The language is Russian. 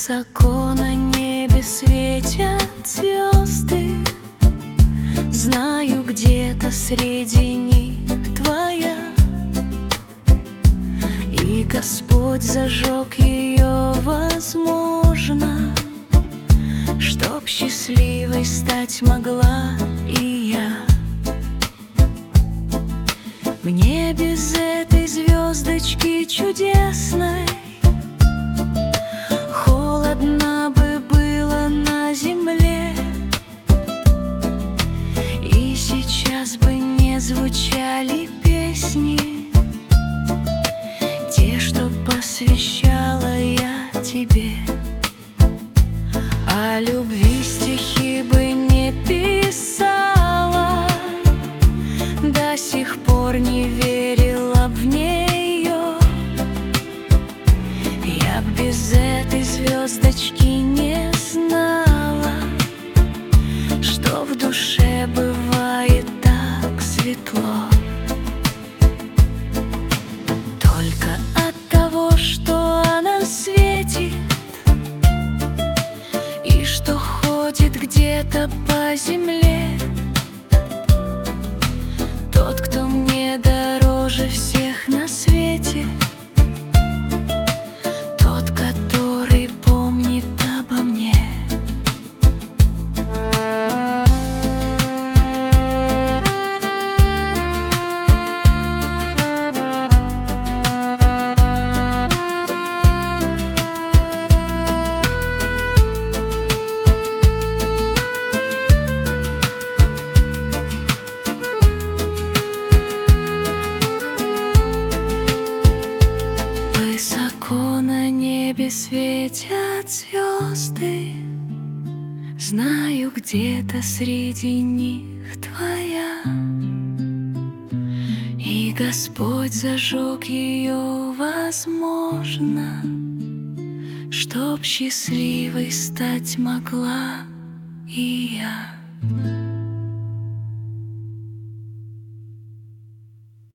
Высоко на небе светят звезды, знаю, где-то среди них твоя. И Господь зажег ее, возможно, чтоб счастливой стать могла и я. Мне без этой звездочки чудесной холодно бы было на земле, и сейчас бы не звучали песни, те, что посвящала я тебе. О любви стихи бы не писала, до сих пор не верила в нее. Я б без этой звездочки не знала, что в душе бывает так светло. Только от того, что она светит и что ходит где-то по земле, тот, кто мне дороже всех на свете, тот, который помнит обо мне. Высоко на небе светят звезды, знаю, где-то среди них твоя. И Господь зажег ее, возможно, чтоб счастливой стать могла и я.